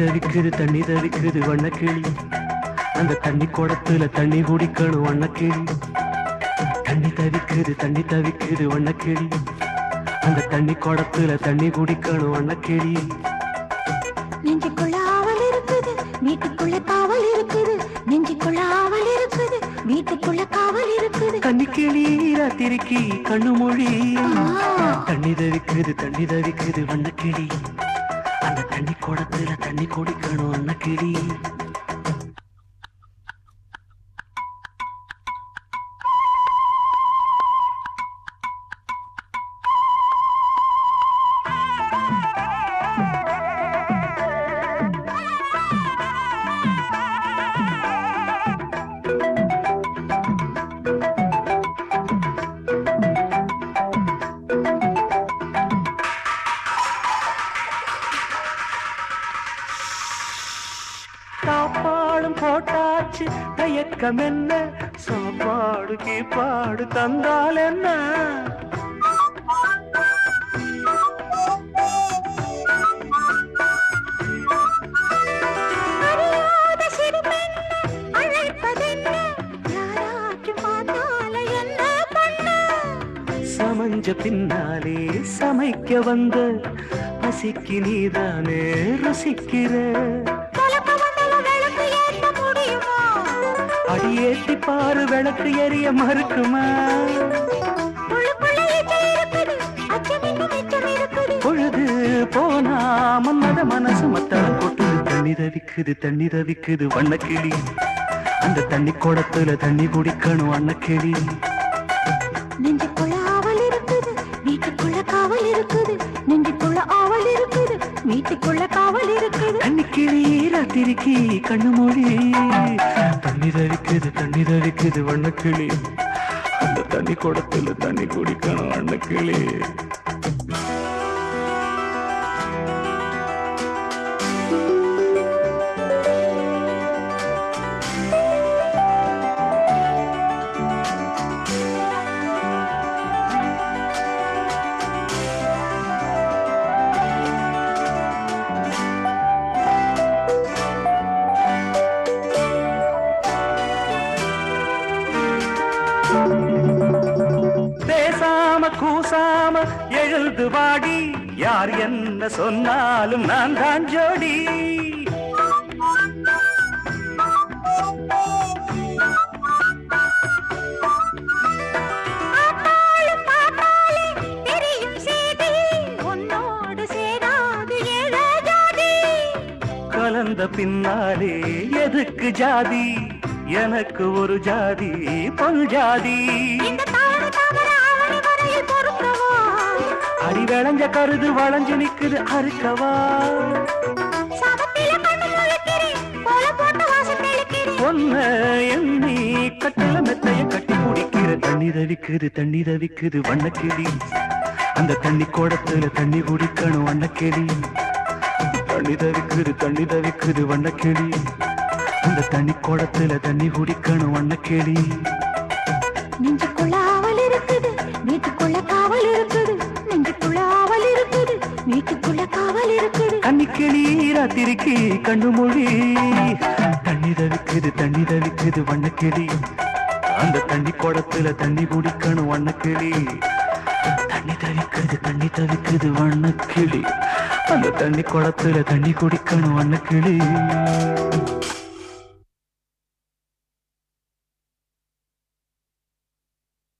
தண்ணி தவிக்குது வண்ணக்கிளி. அந்த தண்ணி குடத்துல தண்ணி குடிக்கணும் வண்ணக்கிளி. தண்ணி தவிக்குது வண்ணக்கிளி. அந்த தண்ணி குடத்துல தண்ணி குடிக்கணும் வண்ணக்கிளி. நெஞ்சுக்குள்ள ஆவல் இருக்குது, வீட்டுக்குள்ள காவல் இருக்குது. நெஞ்சுக்குள்ள ஆவல் இருக்குது, வீட்டுக்குள்ள காவல் இருக்குது. கன்னிக்கிளி ராத்திரிக்கு கண்ணு மொழி. தண்ணி தவிக்குது வண்ணக்கிளி. அந்த தண்ணி குடத்துல தண்ணி குடிக்கணும் வண்ணக்கிளி. சாப்பாடும் போட்டாச்சு தயக்கம் என்ன, சாப்பாடு கீப்பாடு தந்தால் என்ன. சமஞ்ச பின்னாலே சமைக்க வந்த பசிக்கு நீதானே ருசிக்கிற. அடியேத்தி பாரு விளக்கு எரிய மறுக்குமா. பொழுது போனா மன்மத மனசு மத்தளம் கொட்டுது. தண்ணி தவிக்குது வண்ணக்கிளி. அந்த தண்ணி குடத்துல தண்ணி குடிக்கணும் வண்ணக்கிளி. நெஞ்சுக்குள்ள ஆவல் இருக்குது, வீட்டுக்குள்ள காவல் இருக்குது. நெஞ்சுக்குள்ள ஆவல் இருக்குது, வீட்டுக்குள்ள காவல் இருக்குது. கன்னிக்கிளி ராத்திரிக்கு கண்ணு மொழி. தண்ணி தவிக்குது வண்ணக்கிளி. அந்த தண்ணி குடத்துல தண்ணி குடிக்கணும் வண்ணக்கிளி. பேசாம கூசாம எழுது வாடி. யார் என்ன சொன்னாலும் நான் தான் ஜோடி. கலந்த பின்னாலே எதுக்கு ஜாதி, எனக்கு ஒரு ஜாதி பொன் ஜாதி. அடி விளைஞ்ச கருது வளைஞ்சு நிக்குது அறுக்கவா. பொன்ன எண்ணி கட்டில மெத்தைய கட்டி குடிக்கிற. தண்ணி தவிக்குது வண்ணக்கிளி. அந்த தண்ணி குடத்துல தண்ணி குடிக்கணும் வண்ணக்கிளி. தண்ணி தவிக்குது வண்ணக்கிளி. அந்த தண்ணி குடத்துல தண்ணி குடிக்கணும் வண்ணக்கிளி. நெஞ்சுக்குள்ள ஆவல் இருக்குது, வீட்டுக்குள்ள காவல் இருக்குது. நெஞ்சுக்குள்ள ஆவல் இருக்குது, வீட்டுக்குள்ள காவல் இருக்குது. கன்னிக்கிளி ராத்திரிக்கு கண்ணு மொழி. தண்ணி தவிக்குது வண்ணக்கிளி. அந்த தண்ணி குடத்துல தண்ணி குடிக்கணும் வண்ணக்கிளி. தண்ணி தவிக்குது வண்ணக்கிளி. அந்த தண்ணி குடத்துல தண்ணி குடிக்கணும் வண்ணக்கிளி.